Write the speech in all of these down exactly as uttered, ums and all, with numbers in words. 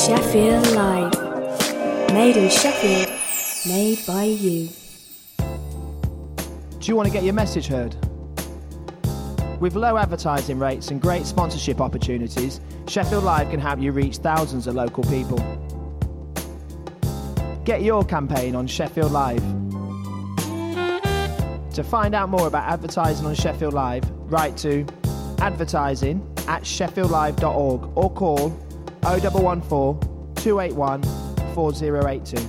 Sheffield Live. Made in Sheffield, made by you. Do you want to get your message heard? With low advertising rates and great sponsorship opportunities, Sheffield Live can help you reach thousands of local people. Get your campaign on Sheffield Live. To find out more about advertising on Sheffield Live, write to advertising at sheffield live dot org or call oh one one four, two eight one, four oh eight two.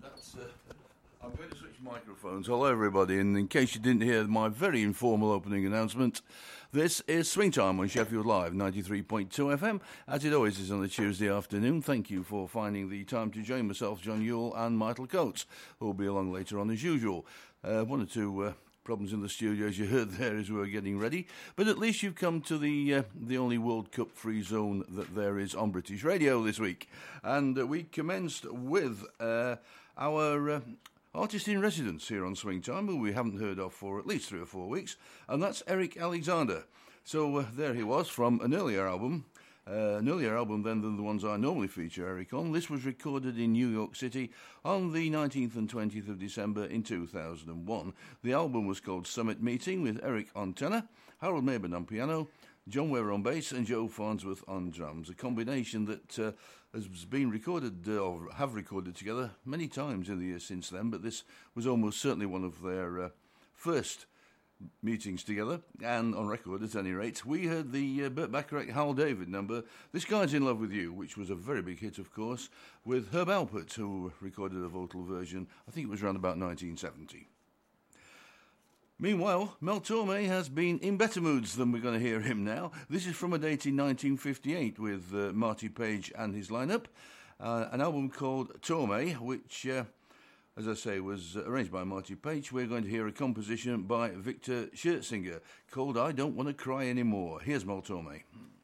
I'm going to switch microphones. Hello, everybody, and in case you didn't hear my very informal opening announcement, this is Swing Time on Sheffield Live, ninety-three point two F M, as it always is on a Tuesday afternoon. Thank you for finding the time to join myself, John Yule, and Michael Coates, who will be along later on as usual. Uh, one or two uh, problems in the studio, as you heard there, as we were getting ready, but at least you've come to the uh, the only World Cup free zone that there is on British radio this week. And uh, we commenced with uh, our... Uh, artist in residence here on Swing Time, who we haven't heard of for at least three or four weeks, and that's Eric Alexander. So uh, there he was from an earlier album, uh, an earlier album then than the ones I normally feature Eric on. This was recorded in New York City on the nineteenth and twentieth of December in two thousand one. The album was called Summit Meeting, with Eric on tenor, Harold Mabon on piano, John Weber on bass, and Joe Farnsworth on drums, a combination that uh, has been recorded, uh, or have recorded together many times in the years since then, but this was almost certainly one of their uh, first meetings together, and on record at any rate. We heard the uh, Burt Bacharach Hal David number, This Guy's in Love with You, which was a very big hit, of course, with Herb Alpert, who recorded a vocal version, I think it was around about nineteen seventy. Meanwhile, Mel Torme has been in better moods than we're going to hear him now. This is from a date in nineteen fifty-eight with uh, Marty Page and his lineup, uh, an album called Torme, which, uh, as I say, was arranged by Marty Page. We're going to hear a composition by Victor Scherzinger called I Don't Want to Cry Anymore. Here's Mel Torme.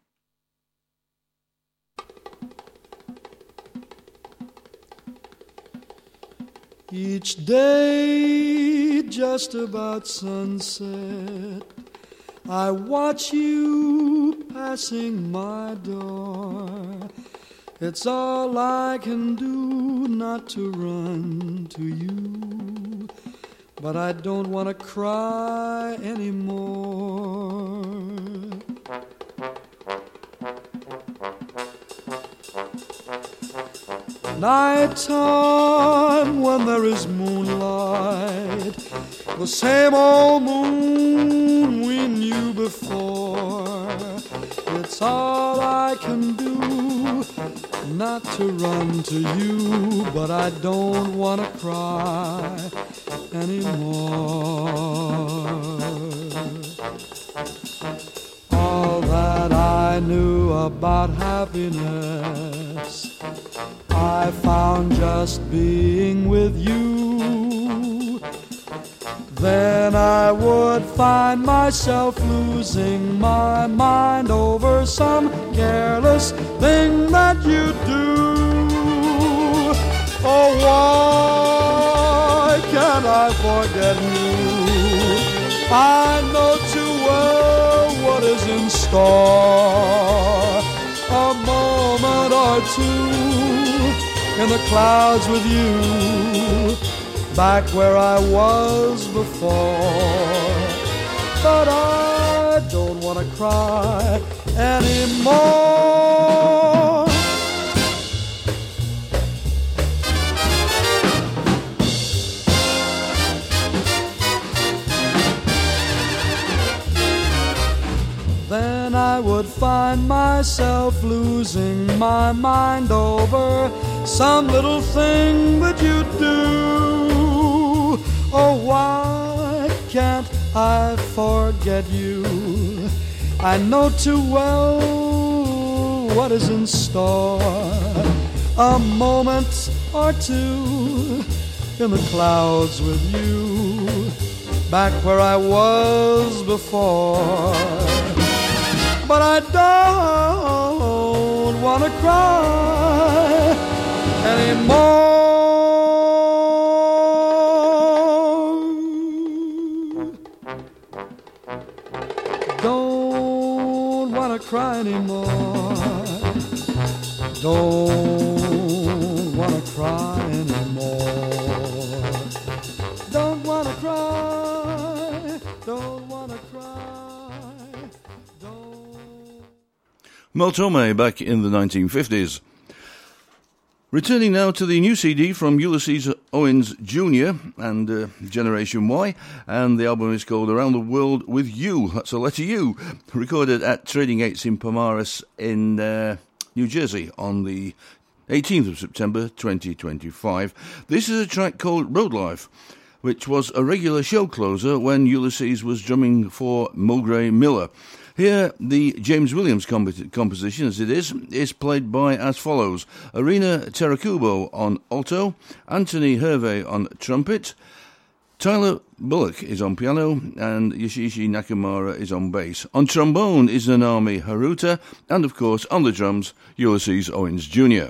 Each day, just about sunset, I watch you passing my door. It's all I can do not to run to you, but I don't want to cry anymore. Nighttime when there is moonlight, the same old moon we knew before. It's all I can do not to run to you, but I don't want to cry anymore. All that I knew about happiness I found just being with you. Then I would find myself losing my mind over some careless thing that you do. Oh, why can't I forget you? I know too well what is in store. A moment or two in the clouds with you, back where I was before. But I don't want to cry anymore. Then I would find myself losing my mind over some little thing that you do. Oh, why can't I forget you? I know too well what is in store. A moment or two in the clouds with you, back where I was before. But I don't want to cry anymore. Don't want to cry anymore. Don't want to cry anymore. Don't want to cry. Don't want to cry. Don't. Mel Torme back in the nineteen fifties. Returning now to the new C D from Ulysses Owens Junior and uh, Generation Y, and the album is called Around the World with You. That's a letter U, recorded at Trading Gates in Pomaris in uh, New Jersey on the eighteenth of September twenty twenty-five. This is a track called Road Life, which was a regular show closer when Ulysses was drumming for Mulgrew Miller. Here, the James Williams comp- composition, as it is, is played by as follows: Arina Terakubo on alto, Anthony Hervé on trumpet, Tyler Bullock is on piano, and Yoshishi Nakamura is on bass. On trombone is Nanami Haruta, and of course on the drums, Ulysses Owens Junior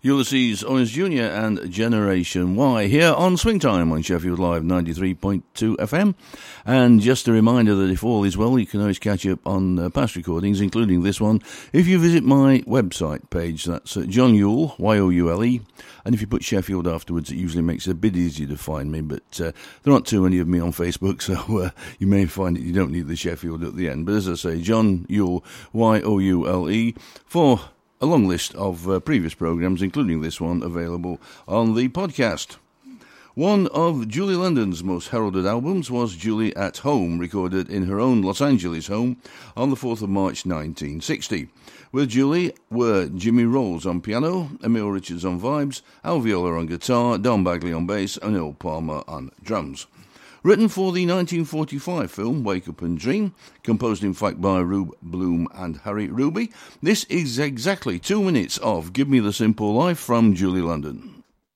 Ulysses Owens Junior and Generation Y here on Swing Time on Sheffield Live ninety-three point two F M. And just a reminder that if all is well, you can always catch up on uh, past recordings, including this one, if you visit my website page. That's uh, John Yule, Y O U L E. And if you put Sheffield afterwards, it usually makes it a bit easier to find me. But uh, there aren't too many of me on Facebook, so uh, you may find that you don't need the Sheffield at the end. But as I say, John Yule, Y O U L E, for a long list of uh, previous programmes, including this one, available on the podcast. One of Julie London's most heralded albums was Julie at Home, recorded in her own Los Angeles home on the fourth of March nineteen sixty. With Julie were Jimmy Rolls on piano, Emil Richards on vibes, Al Viola on guitar, Don Bagley on bass, and Earl Palmer on drums. Written for the nineteen forty-five film Wake Up and Dream, composed in fact by Rube Bloom and Harry Ruby, this is exactly two minutes of Give Me the Simple Life from Julie London.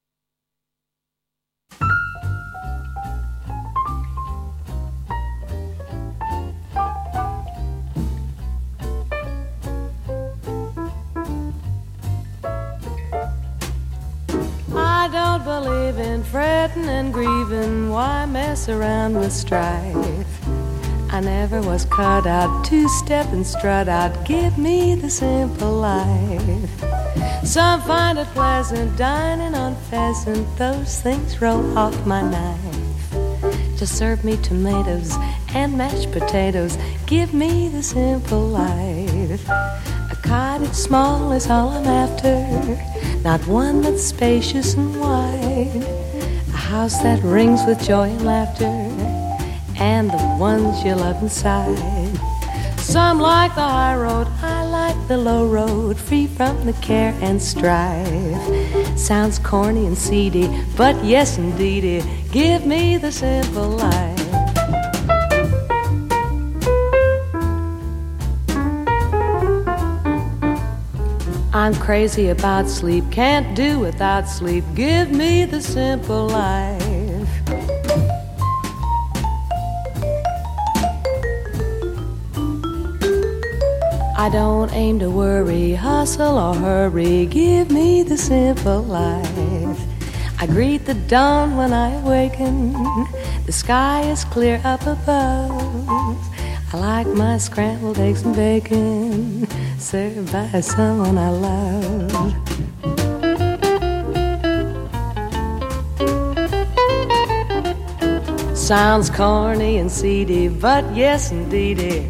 I don't believe in fretting and grieving, why mess around with strife? I never was cut out to step and strut out, give me the simple life. Some find it pleasant, dining on pheasant, those things roll off my knife. Just serve me tomatoes and mashed potatoes, give me the simple life. A cottage small is all I'm after, not one that's spacious and wide. A house that rings with joy and laughter, and the ones you love inside. Some like the high road, I like the low road, free from the care and strife. Sounds corny and seedy, but yes indeedy, give me the simple life. I'm crazy about sleep, can't do without sleep, give me the simple life. I don't aim to worry, hustle or hurry, give me the simple life. I greet the dawn when I awaken, the sky is clear up above. I like my scrambled eggs and bacon, served by someone I love. Sounds corny and seedy, but yes indeedy.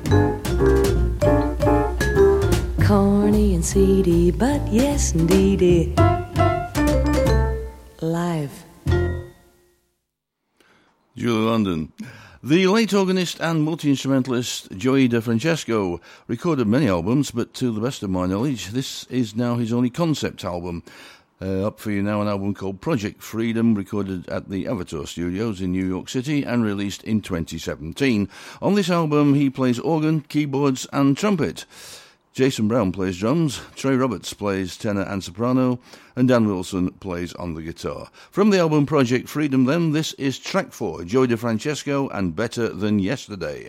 Corny and seedy, but yes indeedy. Live. Julie London. The late organist and multi-instrumentalist Joey DeFrancesco recorded many albums, but to the best of my knowledge, this is now his only concept album. Uh, up for you now, an album called Project Freedom, recorded at the Avatar Studios in New York City and released in twenty seventeen. On this album, he plays organ, keyboards and trumpet. Jason Brown plays drums, Trey Roberts plays tenor and soprano, and Dan Wilson plays on the guitar. From the album Project Freedom, then, this is track four, Joey DeFrancesco and Better Than Yesterday.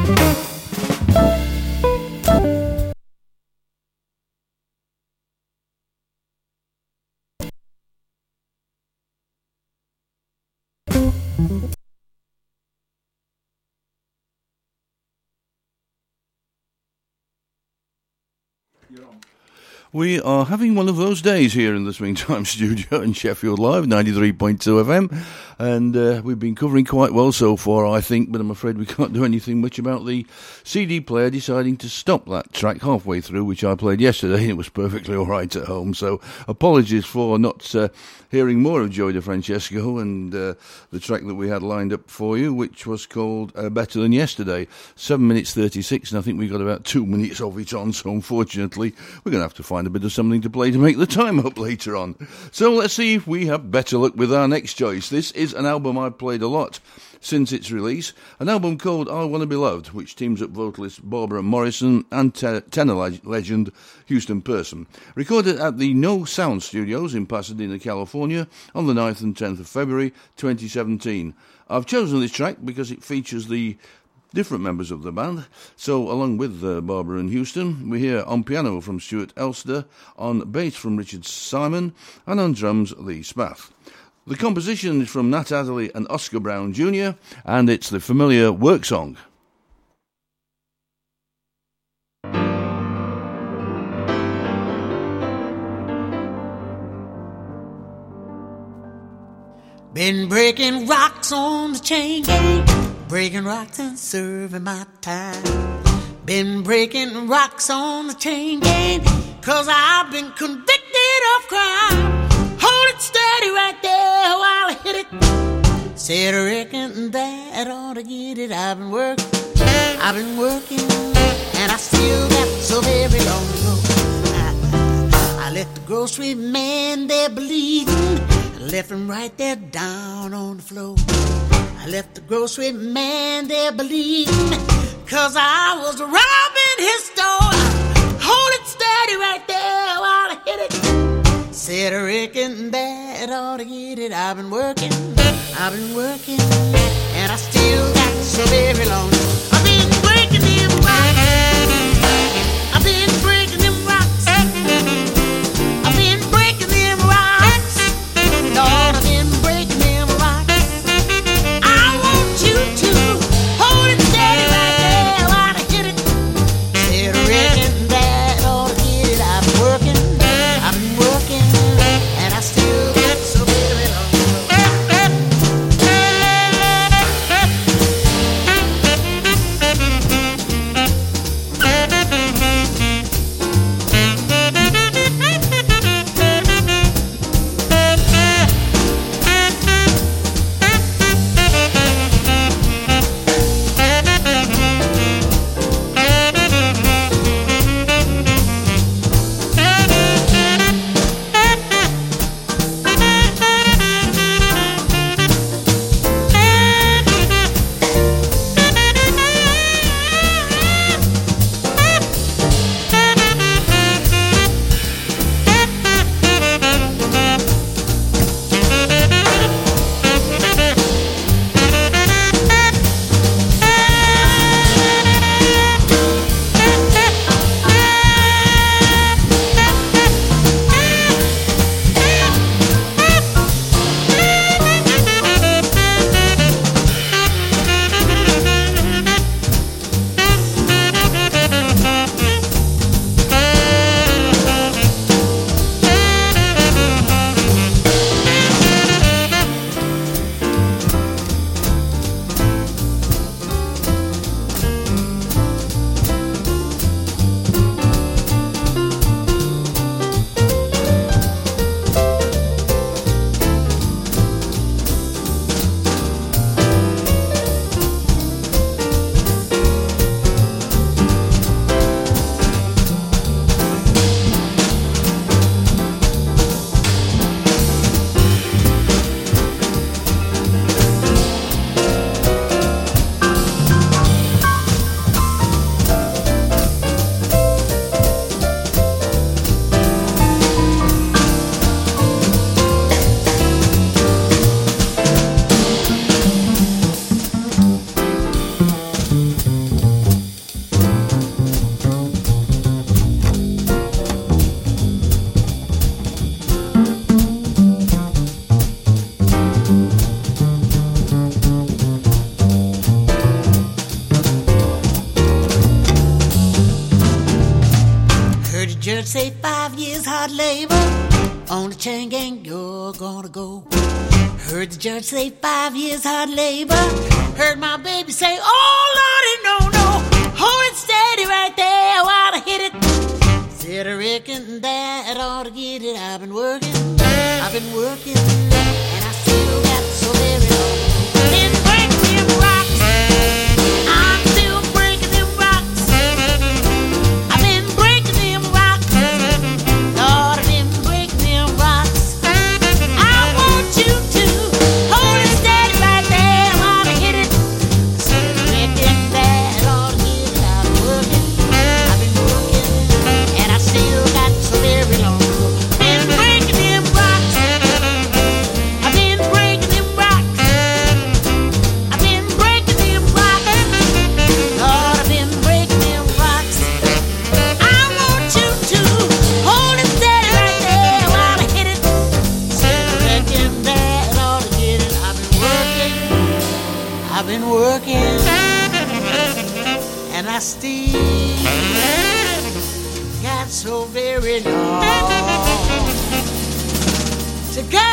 We are having one of those days here in the Swingtime studio in Sheffield Live, ninety-three point two F M, and uh, we've been covering quite well so far, I think, but I'm afraid we can't do anything much about the C D player deciding to stop that track halfway through, which I played yesterday, and it was perfectly all right at home, so apologies for not uh, hearing more of Joey DeFrancesco and uh, the track that we had lined up for you, which was called uh, Better Than Yesterday, seven minutes thirty-six, and I think we got about two minutes of it on, so unfortunately we're going to have to find a bit of something to play to make the time up later on. So let's see if we have better luck with our next choice. This is an album I've played a lot since its release, an album called I Wanna Be Loved, which teams up vocalist Barbara Morrison and te- tenor leg- legend Houston Person. Recorded at the No Sound Studios in Pasadena, California on the ninth and tenth of February twenty seventeen. I've chosen this track because it features the different members of the band. So along with uh, Barbara and Houston, we hear on piano from Stuart Elster, on bass from Richard Simon, and on drums Lee Spath. The composition is from Nat Adderley and Oscar Brown Junior, and it's the familiar Work Song. Been breaking rocks on the chain gang, breaking rocks and serving my time. Been breaking rocks on the chain gang, cause I've been convicted of crime. Hold it steady right there while I hit it. Said I reckon that ought to get it. I've been working, I've been working, and I still got so very long to go. I, I left the grocery man there bleeding, left him right there down on the floor. I left the grocery man there bleeding, cause I was robbing his store. Hold it steady right there while I hit it. Said I reckon that ought to get it. I've been working, I've been working, and I still got so very long. I've been breaking them rocks, I've been breaking them rocks, I've been breaking them rocks, Lord, I've been breaking them rocks. I want you to hold it steady right there while I hit it. Said I reckon that ought to get it. I've been working, I've been working, and I still got so very long. judge say five years hard labor on the chain gang, you're gonna go. Heard the judge say five years hard labor. Heard my baby say, oh Lordy, no, no. Hold it steady right there while I hit it. Said I reckon that ought to get it. I've been working, I've been working, and I still got so very long. Been breaking them rocks, I'm still breaking them rocks. I've been breaking them rocks, Lord, I've been breaking them rocks. I want you to hold it steady right there while I hit it. Said I reckon that ought to get it. I've been working, I've been working, and I still got so very long. Been breaking them rocks, I've been breaking them rocks, I've been breaking them rocks, Lord, I've been breaking them rocks. I want you to hold it steady right there while I hit it. Said I reckon that ought to get it. I've been working, I've been working, and I still got so very long to go.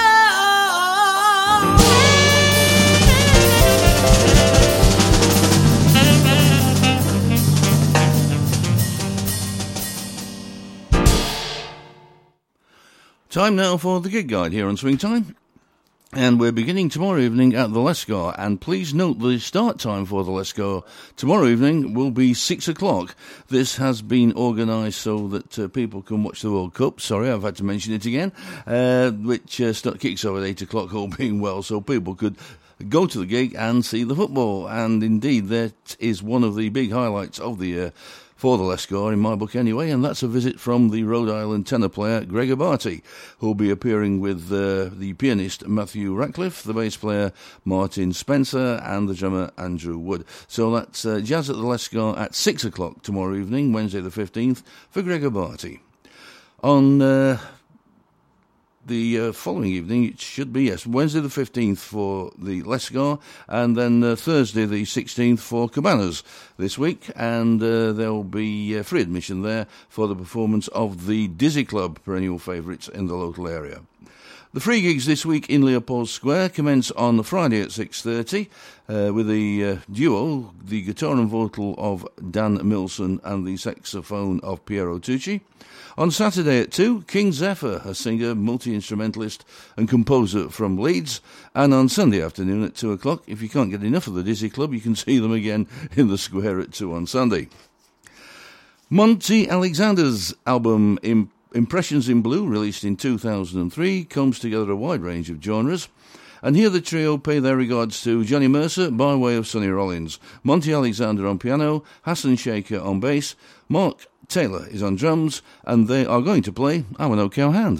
Time now for the gig guide here on Swing Time. And we're beginning tomorrow evening at the Lescar. And please note the start time for the Lescar tomorrow evening will be six o'clock. This has been organised so that uh, people can watch the World Cup. Sorry, I've had to mention it again. Uh, which uh, start, kicks off at eight o'clock, all being well, so people could go to the gig and see the football. And indeed, that is one of the big highlights of the year for the Lescar, in my book anyway, and that's a visit from the Rhode Island tenor player Gregor Barty, who'll be appearing with uh, the pianist Matthew Ratcliffe, the bass player Martin Spencer, and the drummer Andrew Wood. So that's uh, Jazz at the Lescar at six o'clock tomorrow evening, Wednesday the fifteenth, for Gregor Barty. On uh, the uh, following evening, it should be, yes, Wednesday the fifteenth for the Lescar, and then uh, Thursday the sixteenth for Cabanas this week, and uh, there will be uh, free admission there for the performance of the Dizzy Club, perennial favourites in the local area. The free gigs this week in Leopold Square commence on Friday at six thirty uh, with the uh, duo, the guitar and vocal of Dan Milson and the saxophone of Piero Tucci. On Saturday at two, King Zephyr, a singer, multi-instrumentalist and composer from Leeds. And on Sunday afternoon at two o'clock, if you can't get enough of the Dizzy Club, you can see them again in the Square at two on Sunday. Monty Alexander's album Imp- Impressions in Blue, released in two thousand three, comes together a wide range of genres. And here the trio pay their regards to Johnny Mercer by way of Sonny Rollins, Monty Alexander on piano, Hassan Shaker on bass, Mark Taylor is on drums, and they are going to play I'm an OK Hand.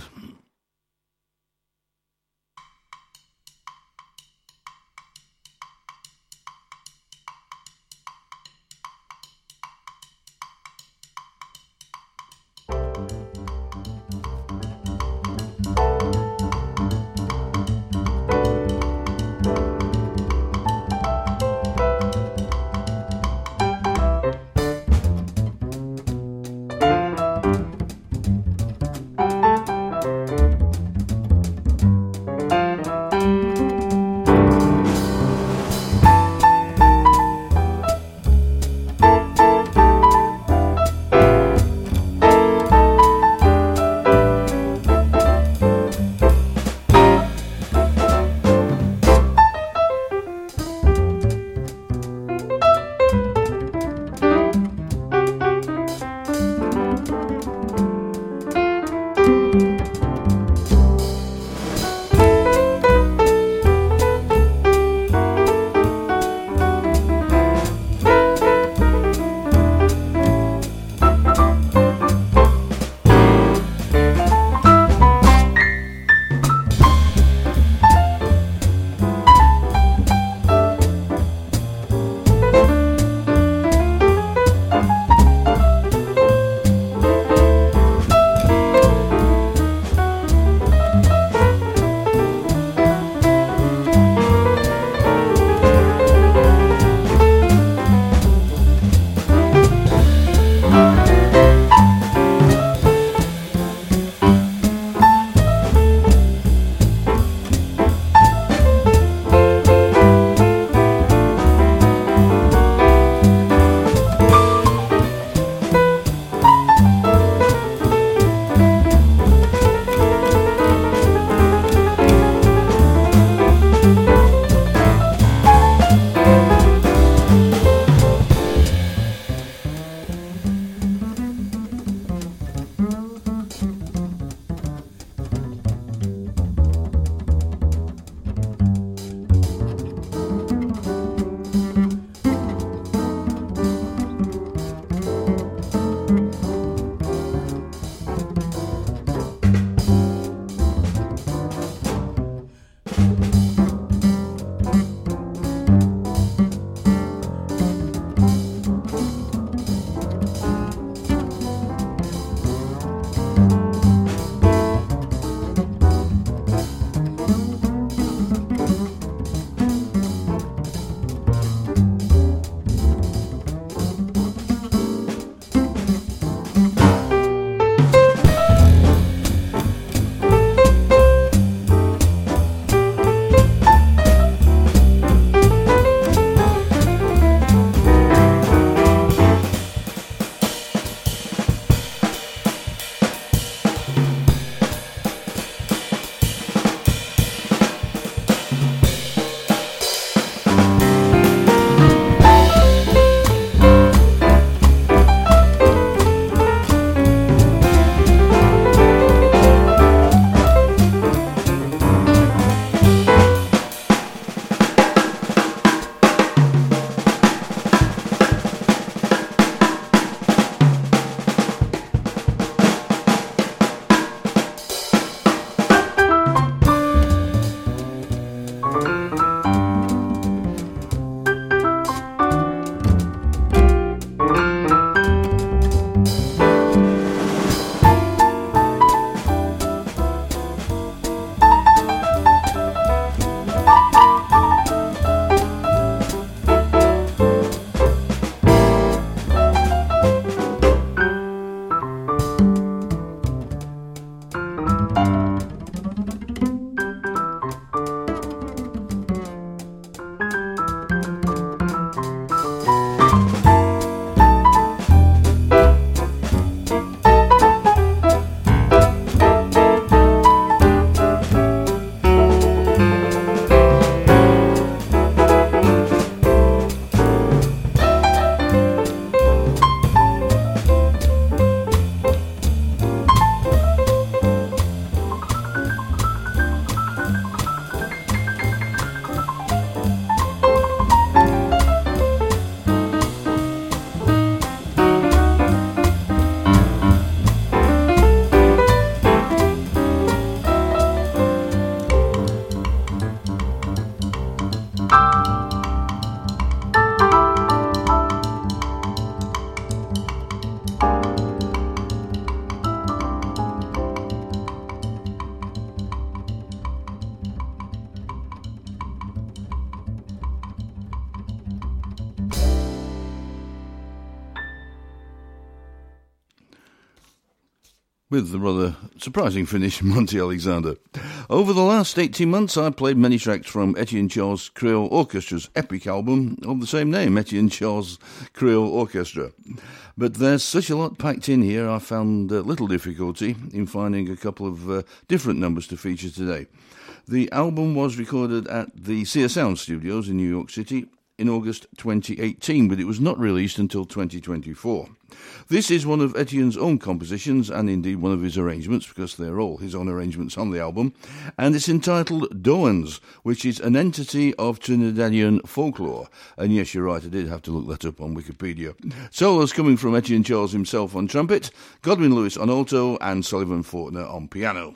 with the rather surprising finish from Monty Alexander. Over the last eighteen months, I've played many tracks from Etienne Charles Creole Orchestra's epic album of the same name, Etienne Charles Creole Orchestra. But there's such a lot packed in here, I found uh, little difficulty in finding a couple of uh, different numbers to feature today. The album was recorded at the Sear Sound Studios in New York City in August twenty eighteen, but it was not released until twenty twenty-four. This is one of Etienne's own compositions, and indeed one of his arrangements, because they're all his own arrangements on the album, and it's entitled Doans, which is an entity of Trinidadian folklore. And yes, you're right, I did have to look that up on Wikipedia. Solos coming from Etienne Charles himself on trumpet, Godwin Lewis on alto, and Sullivan Fortner on piano.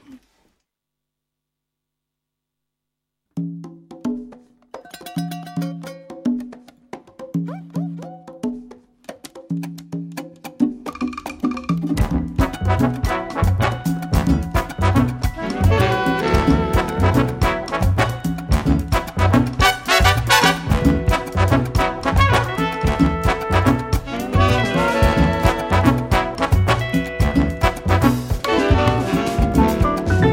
Thank you.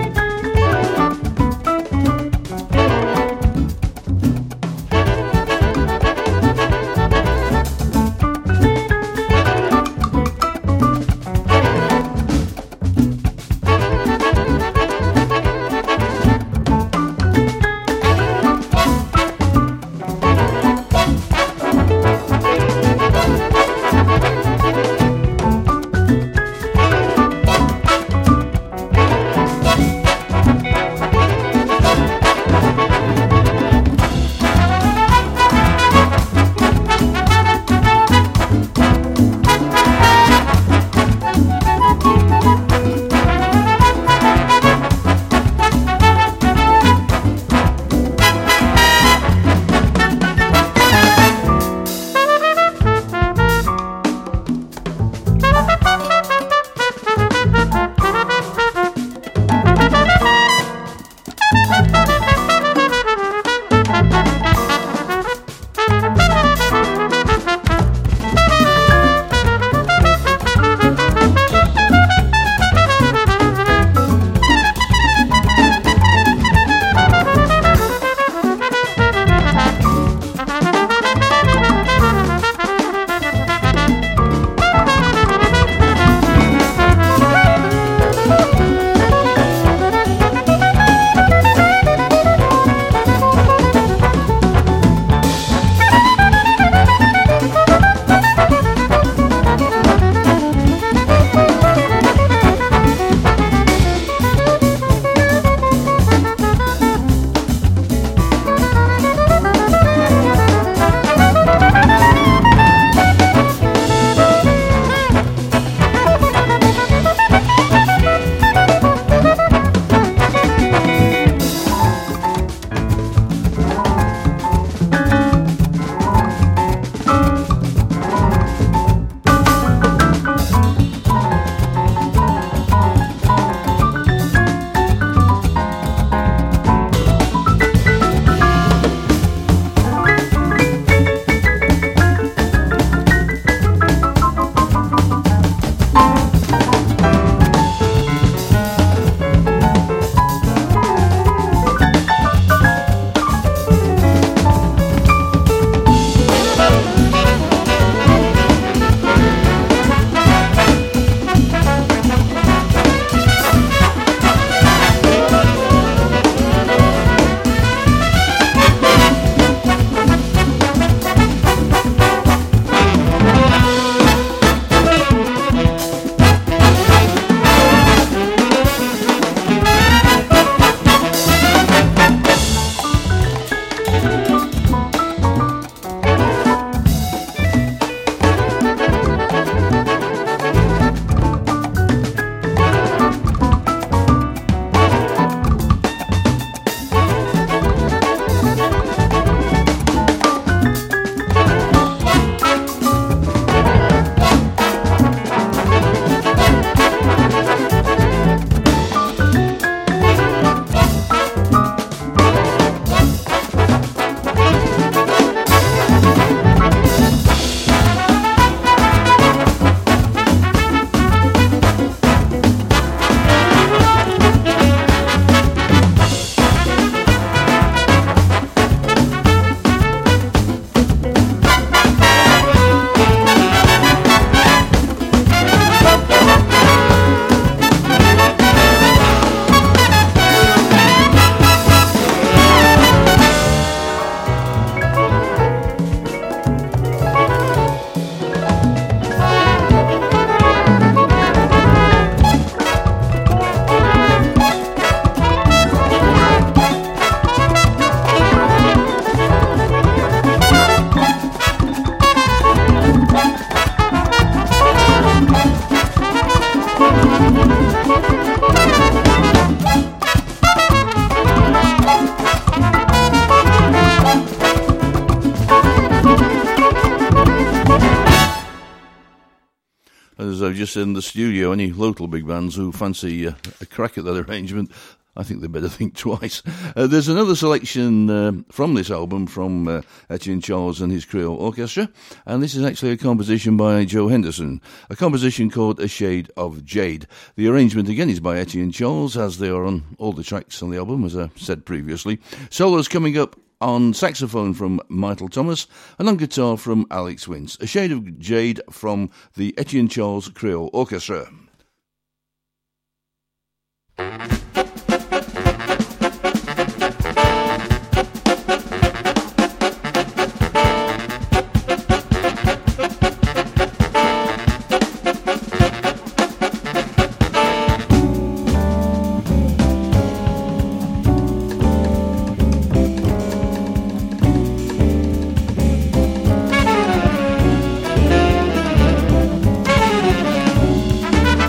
As I've just said in the studio, any local big bands who fancy uh, a crack at that arrangement, I think they better think twice. Uh, there's another selection uh, from this album from uh, Etienne Charles and his Creole Orchestra, and this is actually a composition by Joe Henderson, a composition called A Shade of Jade. The arrangement again is by Etienne Charles, as they are on all the tracks on the album, as I said previously. Solos coming up on saxophone from Michael Thomas, and on guitar from Alex Wince. A Shade of Jade from the Etienne Charles Creole Orchestra. Thank you.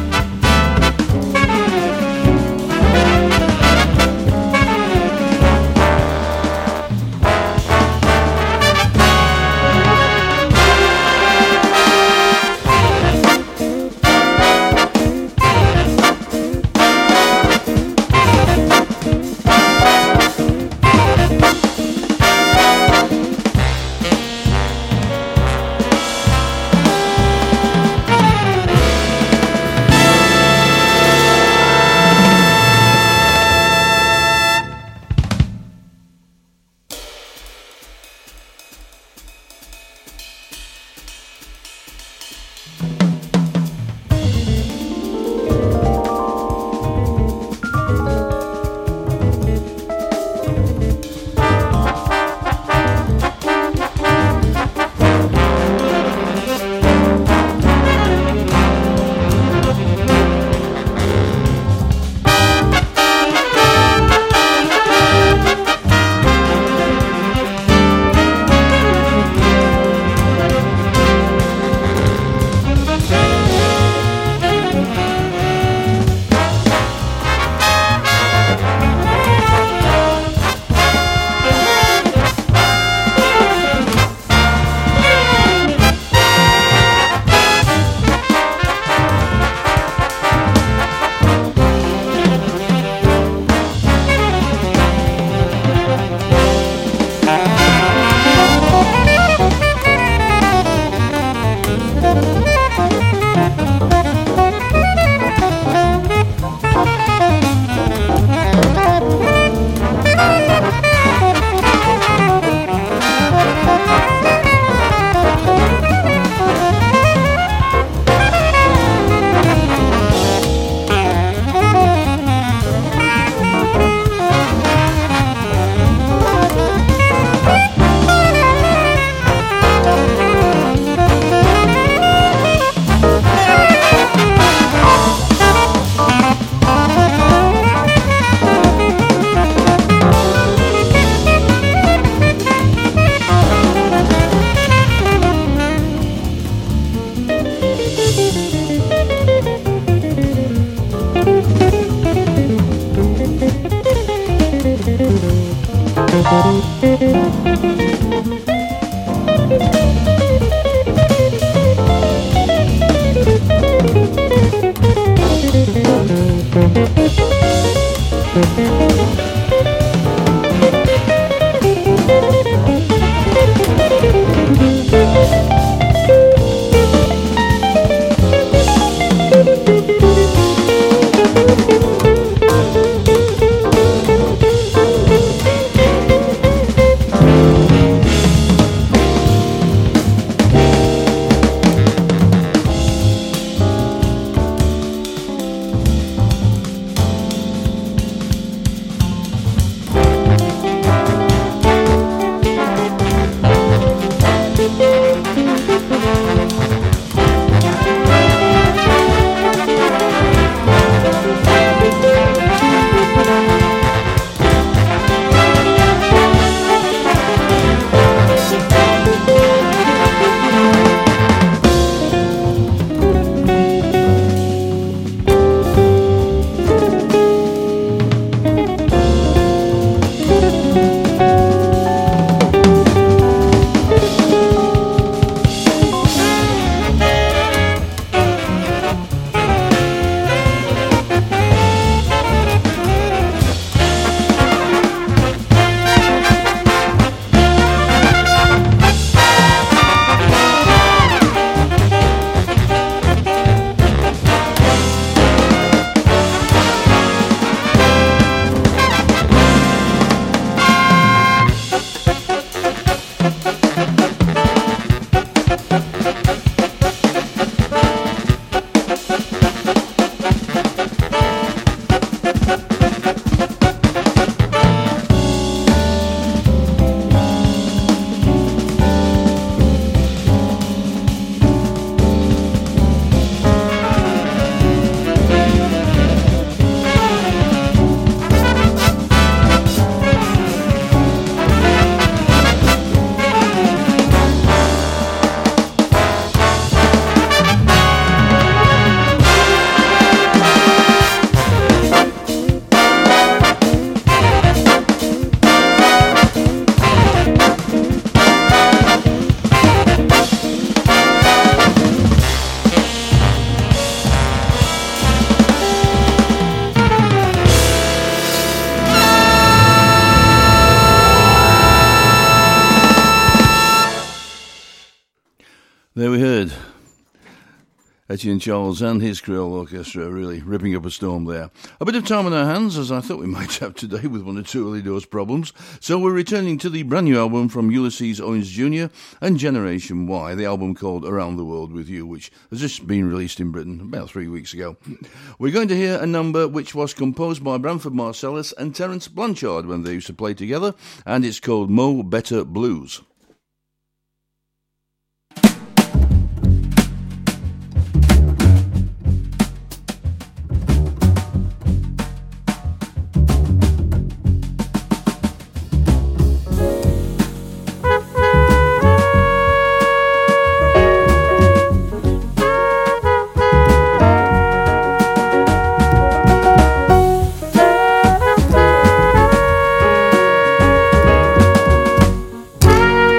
heard Etienne Charles and his Creole Orchestra really ripping up a storm there. A bit of time on our hands, as I thought we might have today with one or two early doors problems. So we're returning to the brand new album from Ulysses Owens Junior and Generation Y, the album called Around the World With You, which has just been released in Britain about three weeks ago. We're going to hear a number which was composed by Branford Marsalis and Terence Blanchard when they used to play together, and it's called Mo Better Blues. Thank you.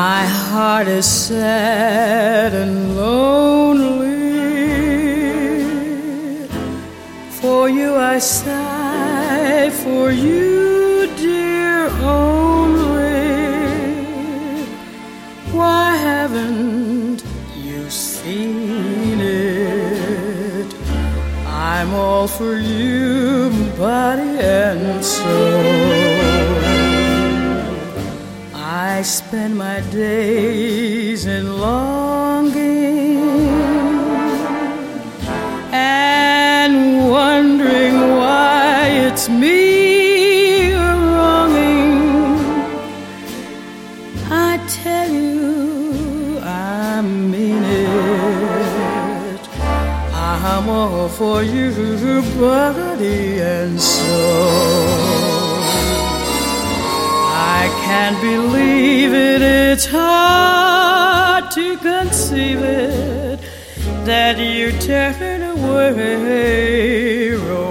My heart is sad and lonely. For you I sigh, for you, dear, only. Why haven't you seen it? I'm all for you, body and soul. I spend my days in longing and wondering why it's me you're wronging. I tell you I mean it. I'm all for you, body and soul. I can't believe it, it's hard to conceive it, that you turn away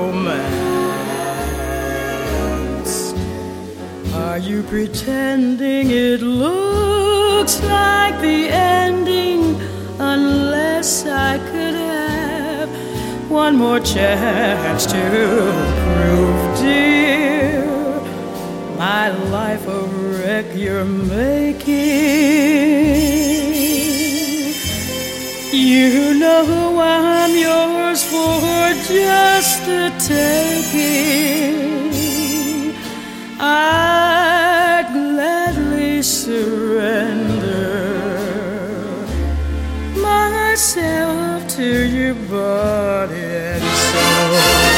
romance. Are you pretending it looks like the ending, unless I could have one more chance to prove, dear, my life a wreck you're making. You know I'm yours for just the taking. I'd gladly surrender myself to your body and soul.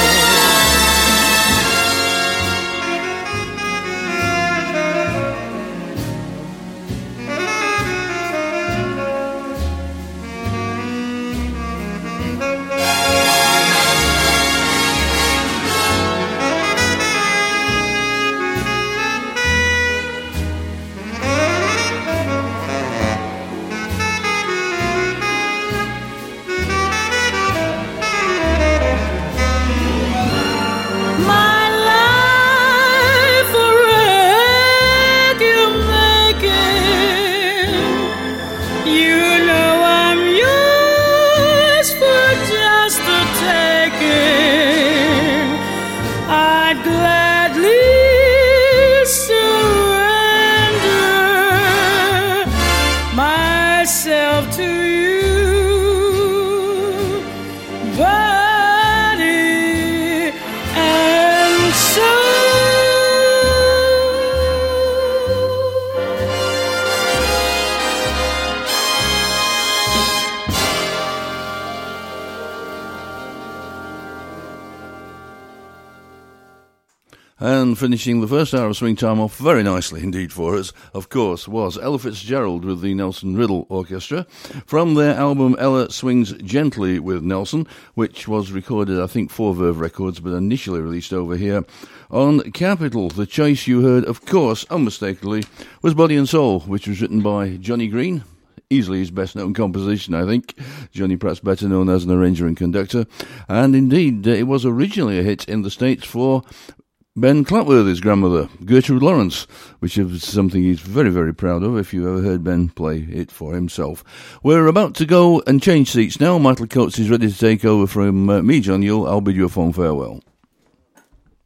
And finishing the first hour of Swing Time off very nicely indeed for us, of course, was Ella Fitzgerald with the Nelson Riddle Orchestra from their album Ella Swings Gently with Nelson, which was recorded, I think, for Verve Records, but initially released over here on Capitol. The choice you heard, of course, unmistakably, was Body and Soul, which was written by Johnny Green. Easily his best-known composition, I think. Johnny Pratt's better known as an arranger and conductor. And indeed, it was originally a hit in the States for Ben Clatworthy's grandmother, Gertrude Lawrence, which is something he's very, very proud of if you ever heard Ben play it for himself. We're about to go and change seats now. Michael Coates is ready to take over from uh, me, John Yule. I'll bid you a fond farewell.